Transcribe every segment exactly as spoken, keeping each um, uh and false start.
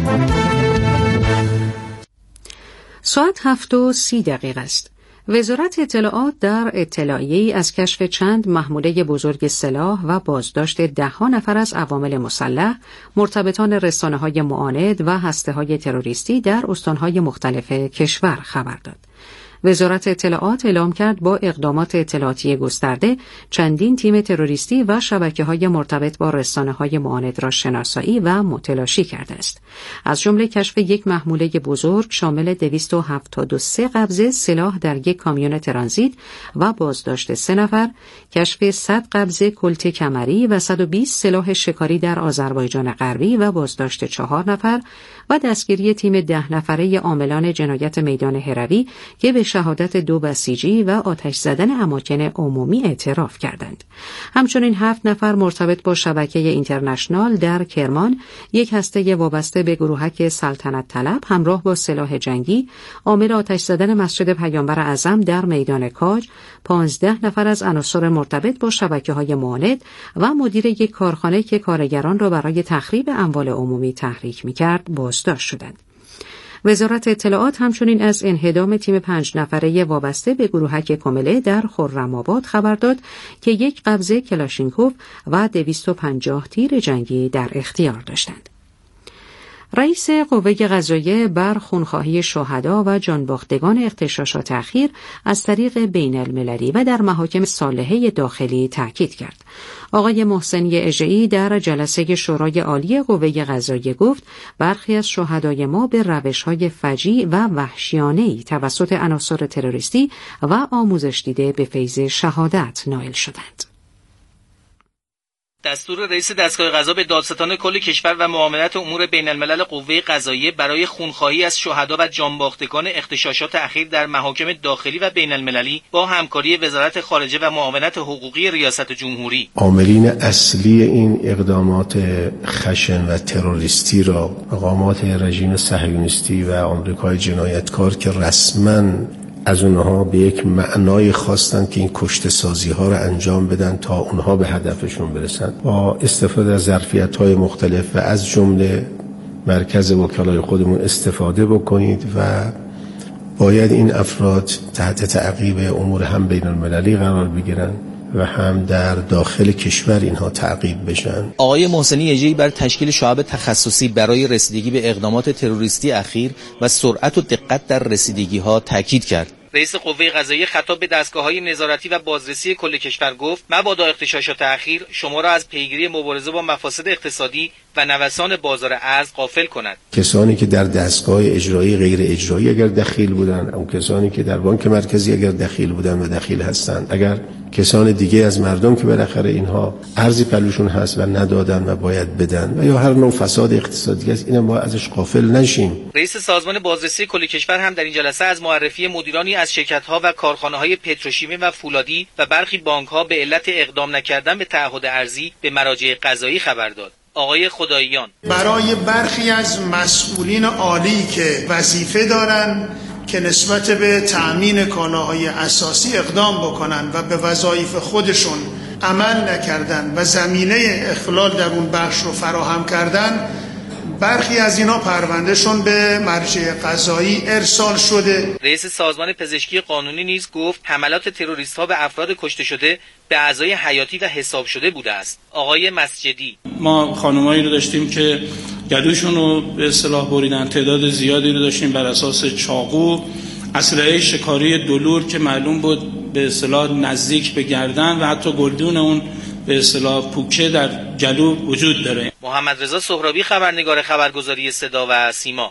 ساعت هفت و سی دقیقه است. وزارت اطلاعات در اطلاعیه‌ای از کشف چند محموله بزرگ سلاح و بازداشت ده‌ها نفر از عوامل مسلح، مرتبطان رسانه‌های معاند و هسته‌های تروریستی در استان‌های مختلف کشور خبر داد. وزارت اطلاعات اعلام کرد با اقدامات اطلاعاتی گسترده چندین تیم تروریستی و شبکه‌های مرتبط با رسانه‌های معاند را شناسایی و متلاشی کرده است. از جمله کشف یک محموله بزرگ شامل دویست و هفتاد و سه قبضه سلاح در یک کامیون ترانزیت و بازداشت سه نفر، کشف صد قبضه کلت کمری و صد و بیست سلاح شکاری در آذربایجان غربی و بازداشت چهار نفر و دستگیری تیم ده نفره عاملان جنایت میدان هروی که به شهادت دو بسیجی و آتش زدن اماکن عمومی اعتراف کردند. همچنین هفت نفر مرتبط با شبکه اینترنشنال در کرمان، یک هسته وابسته به گروهک سلطنت طلب همراه با سلاح جنگی، عامل آتش زدن مسجد پیامبر اعظم در میدان کاج، پانزده نفر از عناصر مرتبط با شبکه‌های معاند و مدیر یک کارخانه که کارگران را برای تخریب اموال عمومی تحریک می‌کرد بازداشت شدند. وزارت اطلاعات همچنین از انهدام تیم پنج نفره وابسته به گروهک کمله در خرم‌آباد خبر داد که یک قبضه کلاشینکوف و دویست و پنجاه تیر جنگی در اختیار داشتند. رئیس قوه قضاییه بر خونخواهی شهدا و جانباختگان اغتشاشات اخیر از طریق بین المللی و در محاکم صالحه داخلی تاکید کرد. آقای محسنی اژه‌ای در جلسه شورای عالی قوه قضاییه گفت برخی از شهدای ما به روش‌های فجیع و وحشیانه‌ای توسط عناصر تروریستی و آموزش دیده به فیض شهادت نائل شدند. دستور رئیس دستگاه قضا به دادستان کل کشور و معاونت امور بین الملل قوه قضاییه برای خونخواهی از شهدا و جانباختگان اغتشاشات اخیر در محاکم داخلی و بین المللی با همکاری وزارت خارجه و معاونت حقوقی ریاست جمهوری. عاملین اصلی این اقدامات خشن و تروریستی را مقامات رژیم صهیونیستی و آمریکای جنایتکار که رسما از اونها به یک معنای خواستن که این کشته سازی ها رو انجام بدن تا اونها به هدفشون برسن، با استفاده از ظرفیت های مختلف و از جمله مرکز وکلای خودمون استفاده بکنید و باید این افراد تحت تعقیب امور هم بین المللی قرار بگیرن و هم در داخل کشور اینها تعقیب بشن. آقای محسنی اژه‌ای بر تشکیل شعب تخصصی برای رسیدگی به اقدامات تروریستی اخیر و سرعت و دقت در رسیدگی‌ها تاکید کرد. رئیس قوه قضاییه خطاب به دستگاه‌های نظارتی و بازرسی کل کشور گفت مبادا اغتشاشات اخیر شما را از پیگیری مبارزه با مفاسد اقتصادی و نوسان بازار ارز غافل کند. کسانی که در دستگاه اجرایی غیر اجرایی اگر دخیل بودن، اون کسانی که در بانک مرکزی اگر دخیل بودن و دخیل هستند، اگر کسان دیگه از مردم که بالاخره اینها ارزی پلوشون هست و ندادن و باید بدن و یا هر نوع فساد اقتصادی است، اینا ما ازش غافل نشیم. رئیس سازمان بازرسی کل کشور هم در این جلسه از معرفی مدیرانی از شرکت‌ها و کارخانه‌های پتروشیمی و فولادی و برخی بانک‌ها به علت اقدام نکردن به تعهد ارزی به مراجع قضایی خبر داد. آقای خداییان برای برخی از مسئولین عالی که وظیفه دارن که نسبت به تأمین کالاهای اساسی اقدام بکنن و به وظایف خودشون عمل نکردن و زمینه اخلال در اون بخش رو فراهم کردن، برخی از اینا پروندهشون به مرجع قضایی ارسال شده. رئیس سازمان پزشکی قانونی نیز گفت حملات تروریست‌ها به افراد کشته شده به اعضای حیاتی و حساب شده بوده است. آقای مسجدی: ما خانمایی رو داشتیم که گلوشون رو به اصطلاح بریدن، تعداد زیادی رو داشتیم بر اساس چاقو، اسلحه شکاری دلور که معلوم بود به اصطلاح نزدیک به گردن و حتی گلدون اون به اصطلاح پوکه در گلو وجود داره. محمد رضا سهرابی، خبرنگار خبرگزاری صدا و سیما.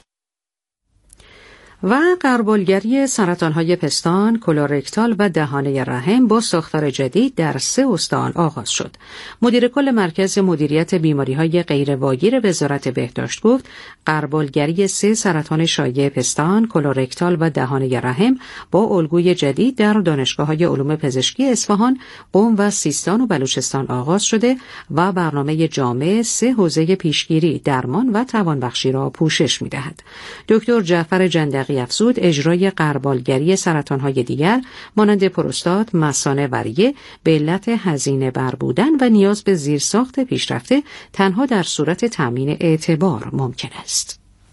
و غربالگری سرطان‌های پستان، کلورکتال و دهانه رحم با ساختار جدید در سه استان آغاز شد. مدیر کل مرکز مدیریت بیماری‌های غیرواگیر وزارت بهداشت گفت غربالگری سه سرطان شایع پستان، کلورکتال و دهانه رحم با الگوی جدید در دانشگاه‌های علوم پزشکی اصفهان، قم و سیستان و بلوچستان آغاز شده و برنامه جامع سه حوزه پیشگیری، درمان و توانبخشی را پوشش می‌دهد. دکتر جعفر جندقی افزود اجرای غربالگری سرطان‌های دیگر مانند پروستات، مثانه و ریه به علت هزینه بر بودن و نیاز به زیرساخت پیشرفته تنها در صورت تامین اعتبار ممکن است.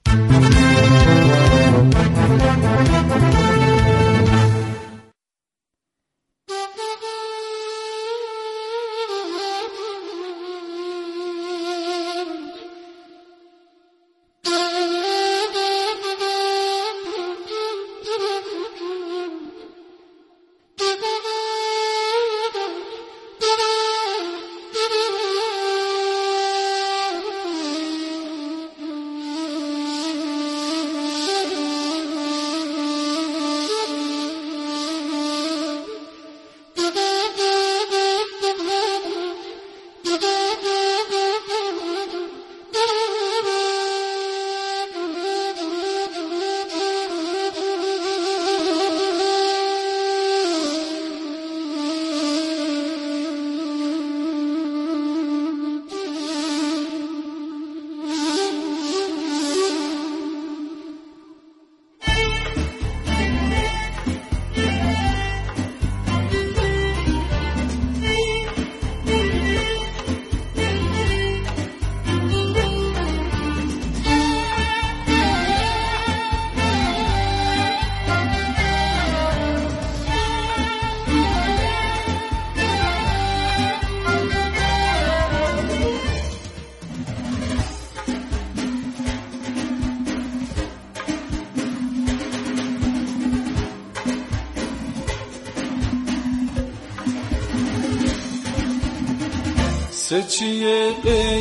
سچیه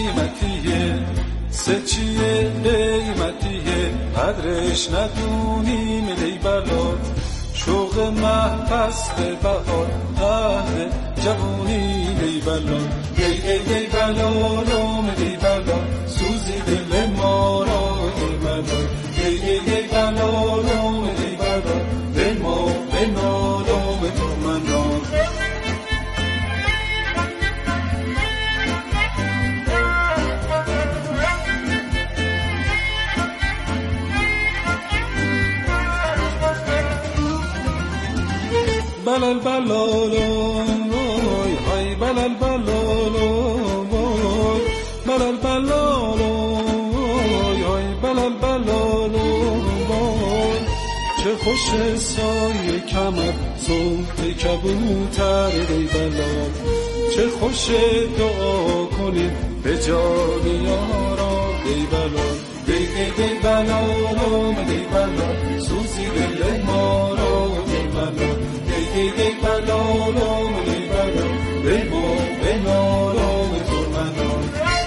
قیمتیه سچیه قیمتیه قدرش ندونیم ای بلاد شوق محبس به بهار اهل جوونی ای بلاد ای ای ای بلالام ای بلاد سوزی دل ما را ای بلاد ای ای ای بلالام ای بلاد دل ما به نالام تو من را بلال بلالوی های بلال بلالوی بلال بلالوی های بلال بلالوی چه خوش سایه کمر صوت کبوتر ای بلال چه خوش دعا کنیم به جان یارا ای بلال ای ای ای بلالوم ای بلال سوزی دل ما را ای بلال ای ای بلالام ای بلال ای ما به نالام تو منال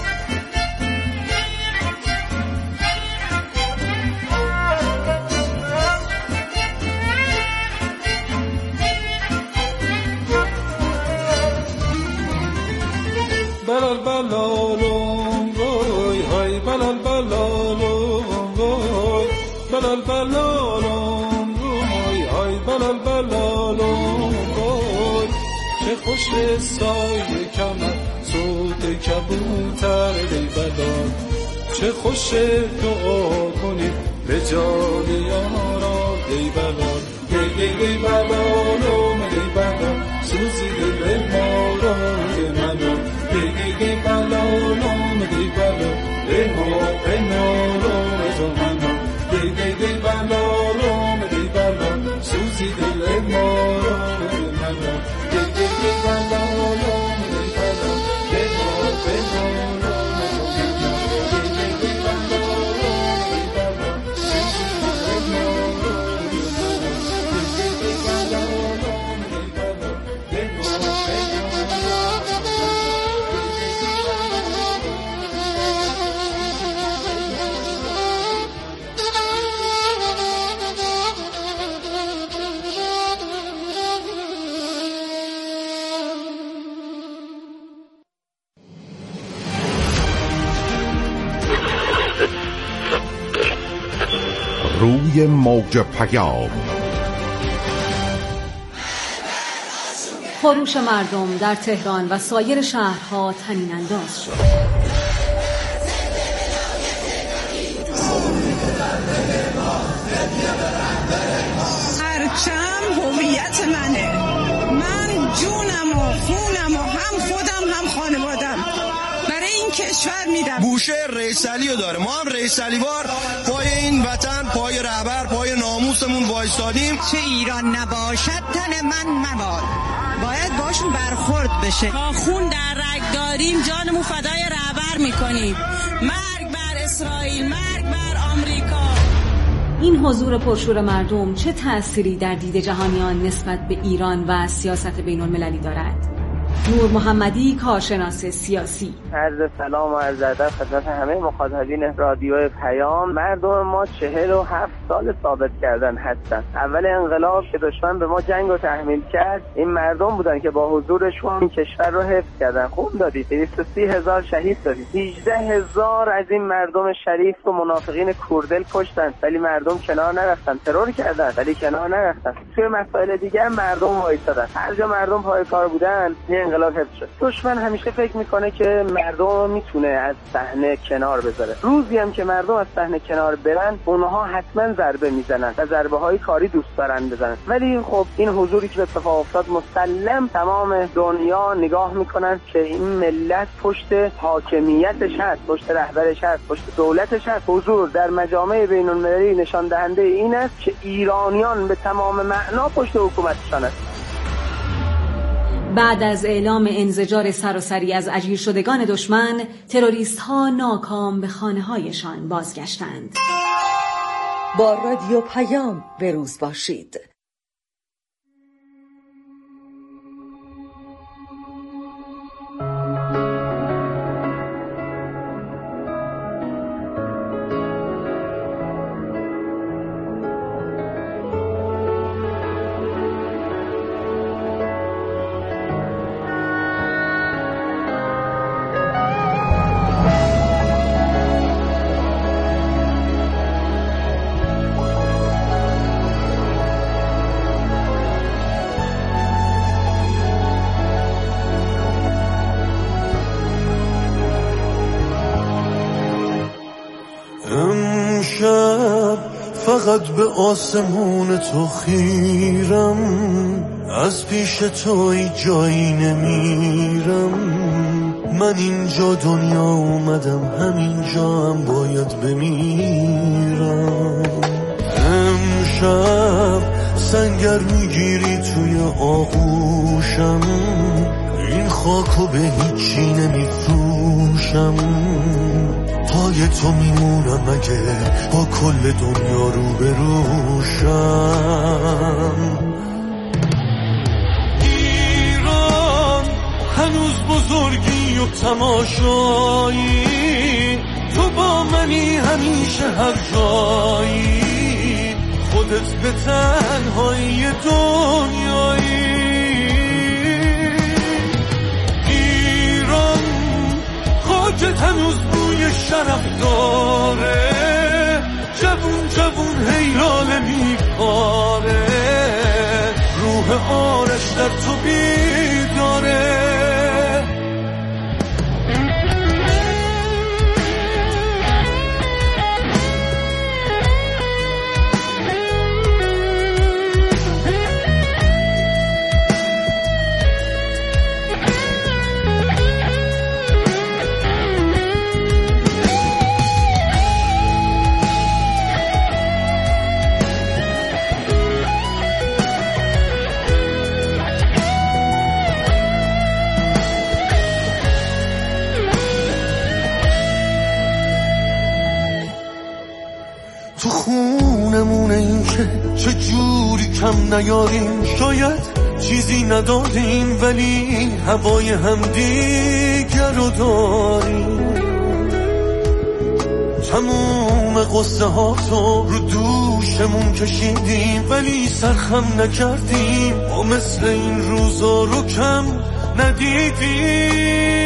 بلال بلالام وای های بلال بلالام وای بلال بلالام وای های بلال بلالام وای چه خوش سایه کمر صوت کبوتر ای بلال چه خوش دعا کنیم به جان یارا ای بلال ای ای ای بلالام ای بلال سوزی دل ما را ای بلال ای ای ای بلالام ای بلال ای ما به نالام تو منال ای ای ای بلالام ای بلال سوزی دل ما را ای بلال ای ای ای بلالام ای بلال ای ما به نالام تو منال ای ای ای بلالام ای بلال سوزی دل ما را ای بلال ای ای ای بلالام ای بلال ای ما به روی موج پیام خروش مردم در تهران و سایر شهرها طنین انداز شد. پرچم هویت منه، من جونم و خونم و هم خودم هم خانوادم برای اینکه کشور میرم. بوشهر رئیس علیو داره، ما هم رئیس علیوار پای این وطن، پای رهبر، پای ناموسمون وایسادیم. چه ایران نباشد تن من مباد، باید باشون برخورد بشه. تا خون در رگ داریم جانمون فدای رهبر میکنیم. مرگ بر اسرائیل، مرگ بر آمریکا. این حضور پرشور مردم چه تأثیری در دید جهانیان نسبت به ایران و سیاست بین المللی دارد؟ نور محمدی، کارشناس سیاسی: عرض سلام و عرض ادب خدمت همه مخاطبین رادیو پیام. مردم ما چهل و هفت سال ثابت کردن هستن. اول انقلاب که دشمن به ما جنگ رو تحمیل کرد، این مردم بودن که با حضورشون این کشور رو حفظ کردن. خون دادید، دویست و سی هزار شهید دادید، هجده هزار از این مردم شریف و منافقین کوردل کشتن، ولی مردم کنار نرفتن. ترور کردن ولی کنار نرفتن. توی مسائل دیگه مردم وایسادن. هر جا مردم پای کار بودن انقلاب حفظ شد. دشمن همیشه فکر میکنه که مردم میتونه از صحنه کنار بذاره. روزی هم که مردم از صحنه کنار برن، اونها حتما ضربه میزنن و ضربه های کاری دوست دارن بزنن. ولی خب این حضوری که به اتفاق افتاد، مسلم تمام دنیا نگاه میکنن که این ملت پشت حاکمیتش هست، پشت رهبرش هست، پشت دولتش هست. حضور در مجامع بین المللی نشان دهنده این است که ایرانیان به تمام معنا پشت حکومتشان هست. بعد از اعلام انزجار سراسری از اجیر شدگان دشمن، تروریست ها ناکام به خانه هایشان بازگشتند. با رادیو پیام به روز باشید. فقط به آسمون تو خیرم، از پیش تو ای جایی نمیرم. من اینجا دنیا اومدم، همینجا هم باید بمیرم. امشب سنگر میگیری توی آغوشم، این خاکو به هیچی نمیفروشم. پای تو میمونم اگه با کل دنیا رو بروشم. ایران هنوز بزرگی و تماشایی، تو با منی همیشه هر جایی. خودت به تنهایی دنیایی. ایران خاکت هنوز بوی شرف داره، جوون جوون هیاله میپاره. روح آرش در تو بیداره. تو خونمونه این که چه جوری کم نیاریم. شاید چیزی نداریم ولی هوای همدیگر رو داریم. تموم قصه ها تو رو دوشمون کشیدیم ولی سرخم نکردیم. ما مثل این روزا رو کم ندیدیم.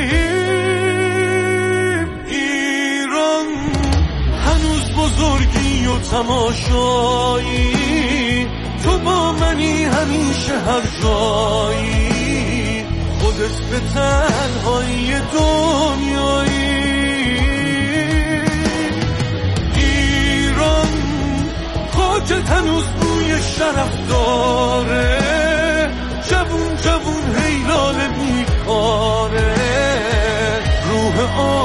بزرگی و تماشایی، تو با منی همیشه هر جایی. خودت به تنهایی دنیایی. ایران خاکت هنوز بوی شرف داره، جوون جوون هیلاله میکاره. روح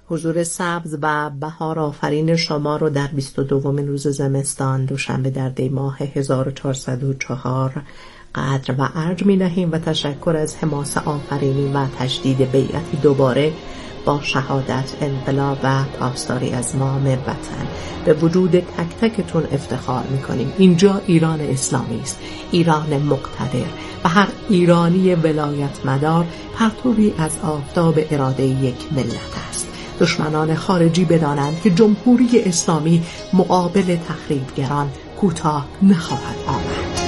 حضور سبز و بهار آفرین شما رو در بیست و دومین روز زمستان دوشنبه در دی ماه هزار و چهارصد و چهار قدر و ارج می نهیم و تشکر از حماسه آفرینی و تجدید بیعتی دوباره با شهادت، انقلاب و پاسداری از نام وطن به وجود تک تکتون افتخار می کنیم. اینجا ایران اسلامی است، ایران مقتدر و هر ایرانی ولایت مدار پرتوی از آفتاب اراده یک ملت است. دشمنان خارجی بدانند که جمهوری اسلامی مقابل تخریبگران کوتاه نخواهد آمد.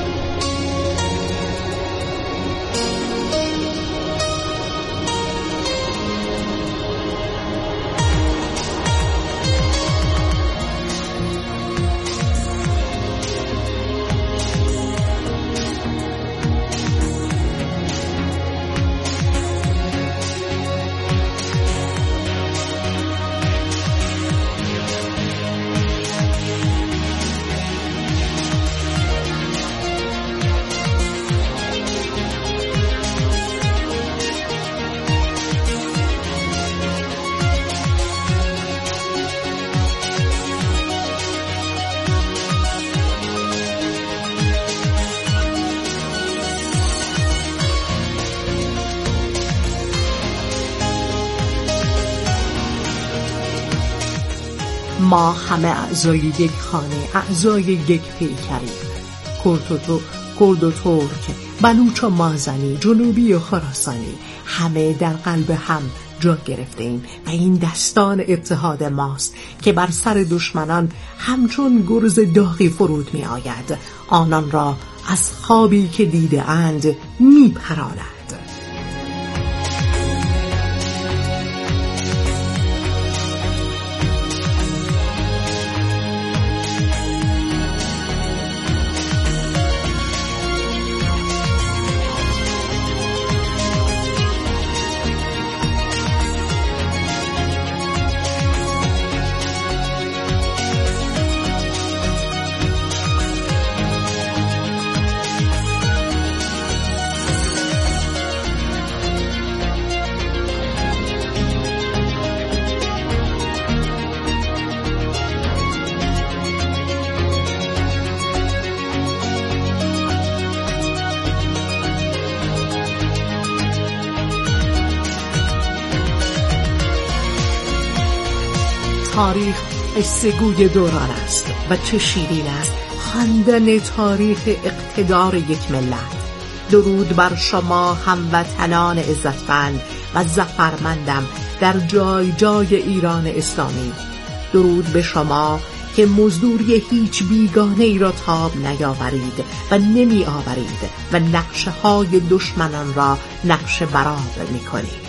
ما همه اعضای یک خانه، اعضای یک پیکری، کرد و تو، کرد و ترک، بلوچ و مازنی، جنوبی و خراسانی، همه در قلب هم جا گرفته ایم و این دستان اتحاد ماست که بر سر دشمنان همچون گرز داغی فرود می آید، آنان را از خوابی که دیده اند می پراند. تاریخ قصه گوی دوران است و چه شیرین است خواندن تاریخ اقتدار یک ملت. درود بر شما هموطنان عزتمند و ظفرمندم در جای جای ایران اسلامی. درود به شما که مزدوری هیچ بیگانه ای را تاب نیاورید و نمی آورید و نقشه های دشمنان را نقشه برآور می کنید.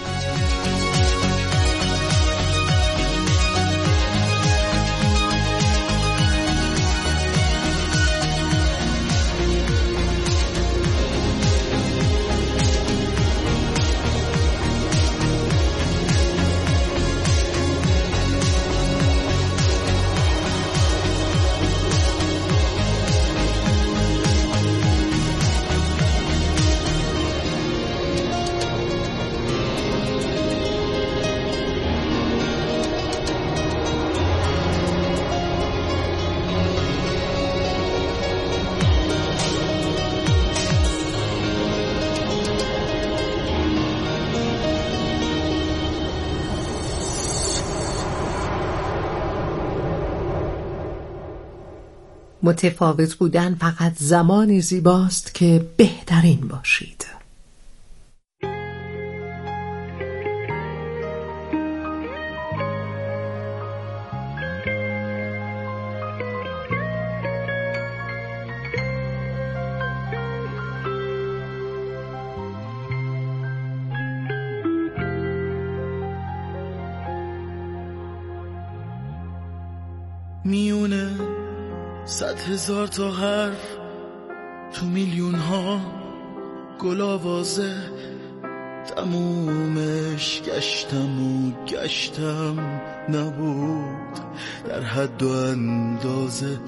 متفاوت بودن فقط زمانی زیباست که بهترین باشید. میونه صد هزار تا حرف تو میلیون ها گل آوازه، تمومش گشتم و گشتم نبود، در حد و اندازه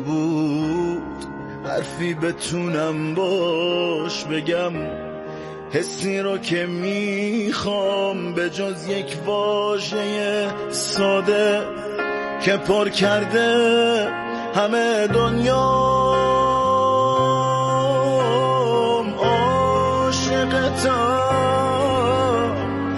نبود، حرفی بتونم باش بگم حسی رو که میخوام به جز یک واژه ساده که پر کرده همه دنیام. عاشقتم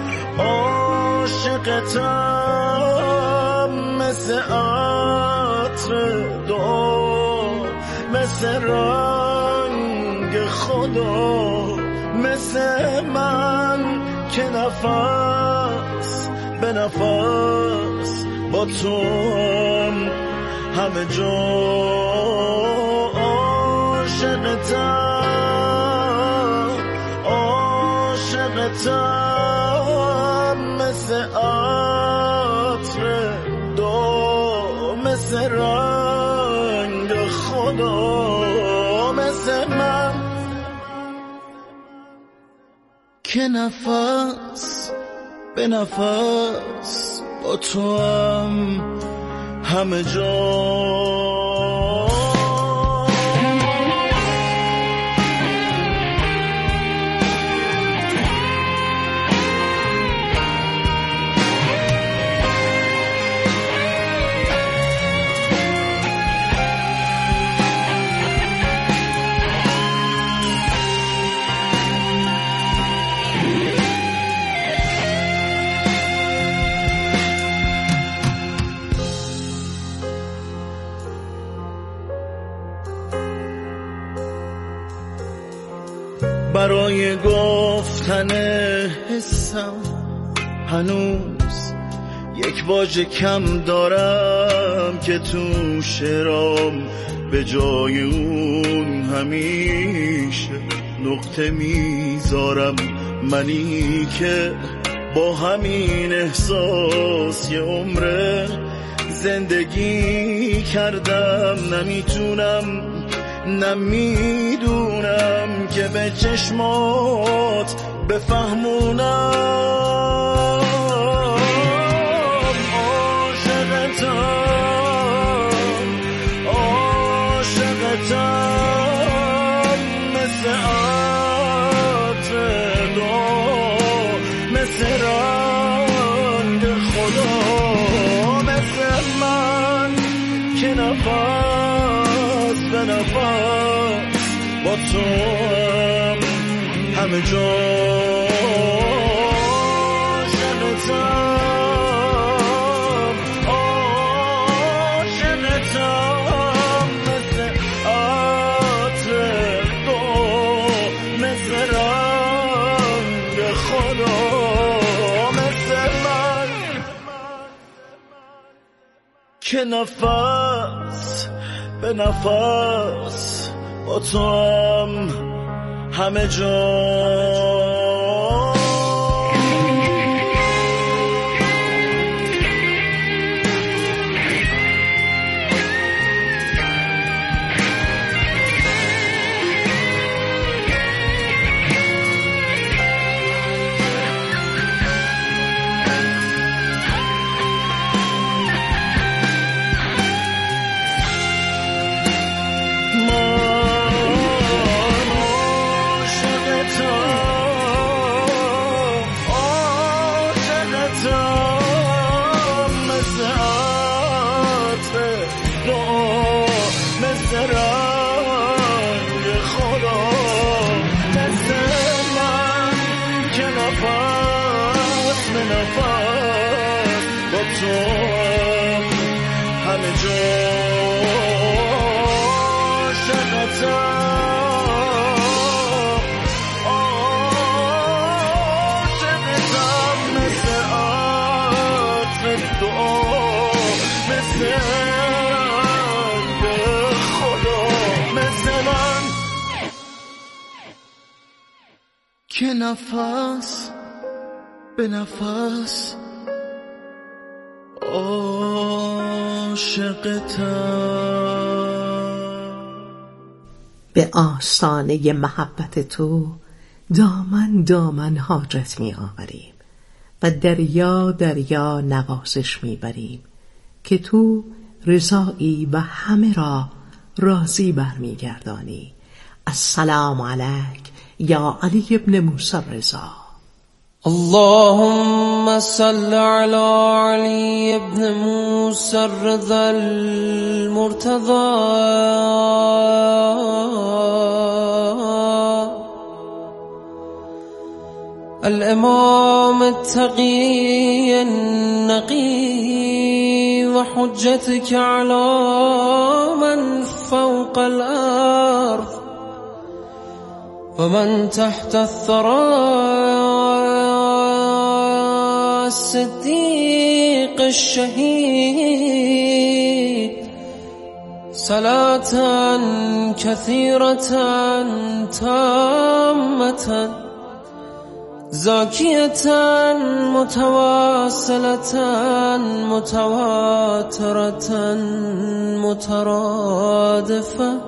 عاشقتم مثل عطر دعا، مثل رنگ خدا، مثل من که نفس به نفس با تو هم همه جا. عاشقتم عاشقتم مثل عطر دو، مثل رنگ خدا، مثل من که نفس به نفس با تو هم همه جا. برای گفتن حسم هنوز یک واژه کم دارم که تو شعرام به جای اون همیشه نقطه میذارم. منی که با همین احساس یه عمره زندگی کردم، نمیتونم نمیدونم که به چشمات بفهمونم. عاشقتم عاشقتم مثل عطر دعا، مثل رنگ خدا، مثل من که نفس به نفس با تو هم همه جا. عاشقتم عاشقتم مثل عطر دو، مثل رنگ خدا، مثل من که نفس به نفس با تو هم همه جا. که نفس به نفس عاشقتم. به آستانه محبت تو دامن دامن حاجت می آوریم و دریا دریا نوازش می بریم که تو رضایی و همه را راضی برمی گردانی. السلام علیک یا علی ابن موسی رضا. اللهم صل على علي ابن موسى الرضا المرتضى الإمام التقي النقي وحجتك على من فوق الأرض ومن تحت الثرى الصديق الشهيد صلاة كثيرة تامة زاكية متواصلة متواترة مترادفة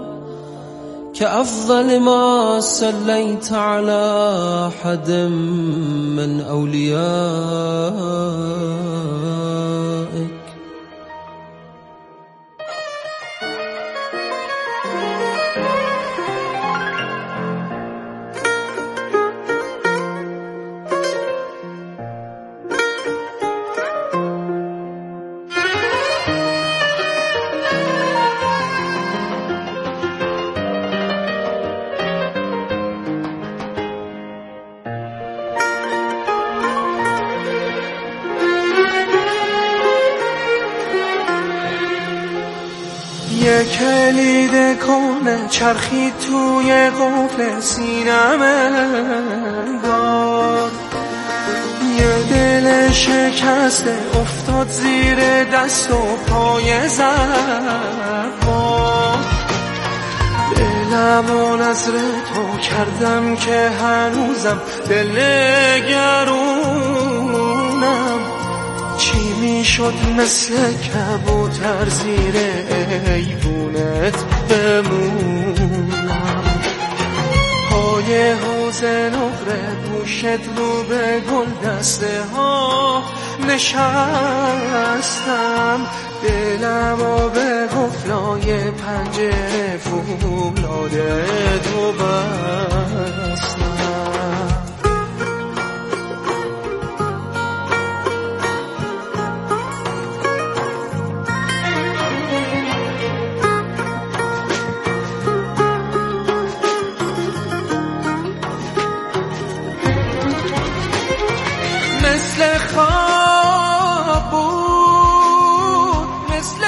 كأفضل ما صليت على أحد من أوليائك. یه کلید کنه چرخی توی قفل سینم انگار، یه دل شکسته افتاد زیر دست و پای زربان. دلمو نظر تو کردم که هنوزم دلگرونم، چی میشد مثل کبوتر زیر ایوونت بمونم. پای حوض نقره گوشت رو به گل دسته ها نشستم، دلمو به قفلای پنجره فولاده تو بستم. مثل خواب بود، مثل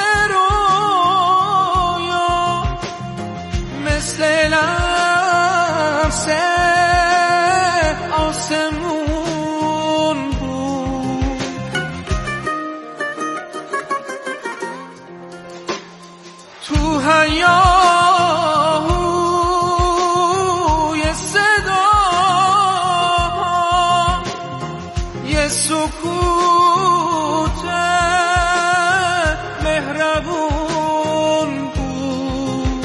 رویا، مثل لمس آسمون بود. تو هیاهوی صدا سکوت مهربون بود.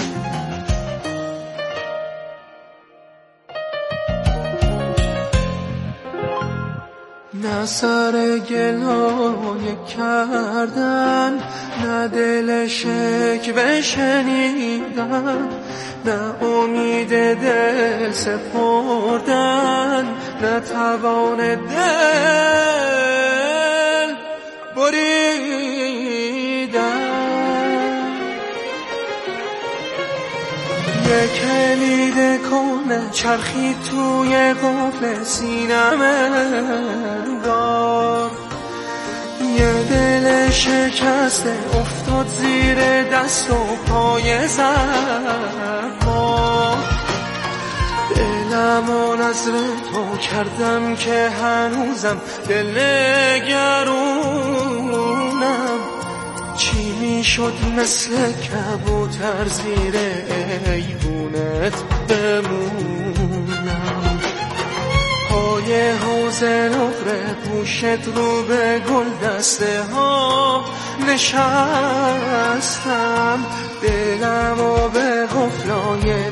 نه سر گلایه کردن، نه دل شکوه شنیدن، نه امید دل سپردن، نه توان دل بریدن. یه کلید کنه چرخی توی قفل سینم انگار، یه دل شکسته افتاد زیر دست و پای زربان. دلمو نظر تو کردم که هنوزم دلگرونم، چی میشد مثل کبوتر زیر ایوونت بمونم. پای حوض نقره گوشت رو به گل دسته ها نشستم، دلمو به قفلای